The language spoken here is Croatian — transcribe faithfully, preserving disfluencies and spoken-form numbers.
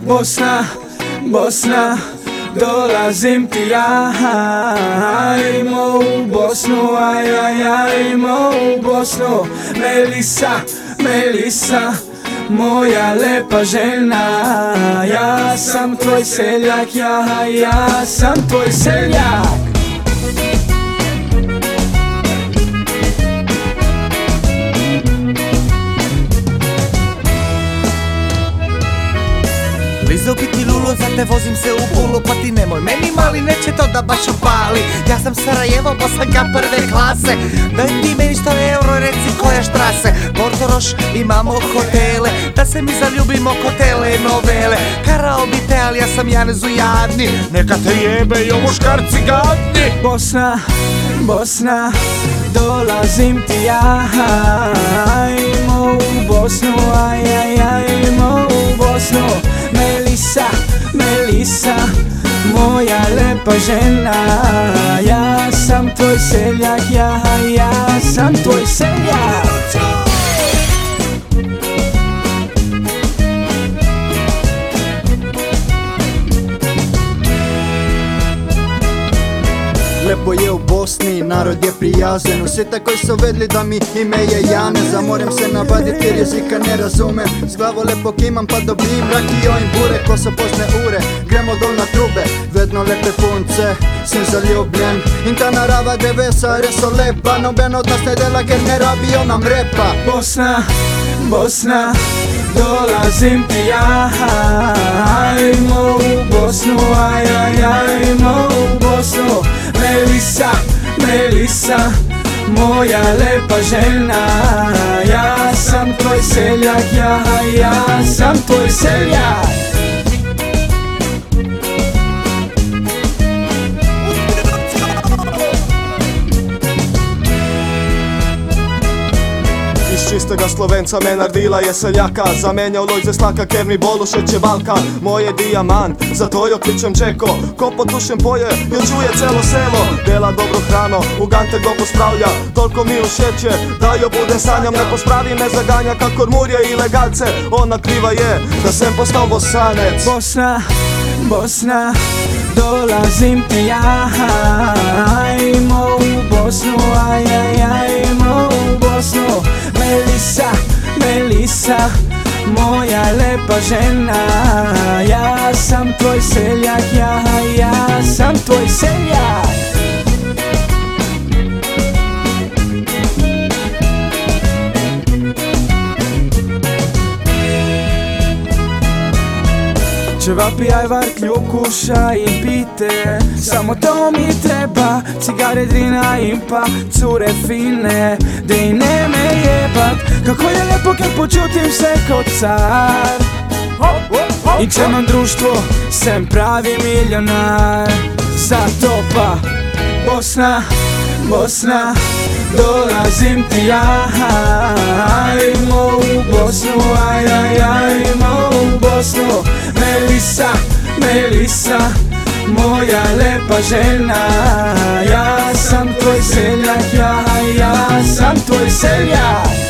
Bosna, Bosna, dolazim ti ja. Ajmo u Bosnu, aj, aj, ajmo u Bosnu. Melisa, Melisa, moja lepa žena. Ja sam tvoj seljak, ja, ja sam tvoj seljak. Blizu biti lulo, za te vozim se u Pulu, pa ti nemoj meni mali, neće to da baš upali. Ja sam Sarajevo, Bosanka prve klase. Daj ti meni sto euro, reci koja štrase. Portoroš, imamo hotele, da se mi zaljubimo ko telenovele. Karaoke, ali ja sam Janezu jadni, neka te jebe i o muškarci gadni. Bosna, Bosna, dolazim ti ja. Ajmo u Bosnu, aj, aj, ajmo u Bosnu. Melisa, Melisa, moja lepa žena. Ja sam tvoj seljak, ja, ja sam tvoj seljak. Lepo je u Bosni, narod je prijazan. Sve koji su vedli da mi ime je Jane. Zamoram se navaditi jer jezika ne razumem. S glavo lepo kimam pa dobim rakio im bure. Ko se posne ure, gremo dol na trube. Vedno lepe punce, sem zaljubljen. In ta narava devesa reso lepa. Noben od nas ne dela ker ne rabijo nam repa. Bosna, Bosna, dolazim ti ja. Ajmo u Bosnu, aj, aj, ajmo u Bosnu. Melisa, Melisa, moja lepa žena. Ja sam tvoj seljak, ja, ja sam tvoj seljak. Čistega Slovenca Menardila je seljaka. Zamenjao Lojze Slaka, ker mi Bolušeće Balka. Moje dijamant, zato jo kličem Čeko. Ko potušem poje, jo čuje celo selo. Dela dobro hrano, u gante go pospravlja. Toliko mi ušeće, da jo bude sanjam. Ne pospravi, ne zaganja kakor murje i legalce. Ona kriva je, da sem postao bosanec. Bosna, Bosna, dolazim ti ja. Ajmo u Bosnu, aj, aj, ajmo u Bosnu. Melisa, Melisa, moja lepa žena. Ja sam tvoj seljak, ja, ja sam tvoj seljak. Ćevapi, ajvar, kljukuša i pite. Samo to mi treba. Cigare, drina, impa, cure fine. Dejne me jebat. Kako je lepo kad počutim se ko car. I čemam društvo, sem pravi milionar. Zato pa Bosna, Bosna, dolazim ti ja. Ajmo u Bosnu, aj, aj, ajmo u Bosnu. Melisa, Melisa, moja lepa žena. Ja sam tvoj seljak, ja, ja sam tvoj seljak.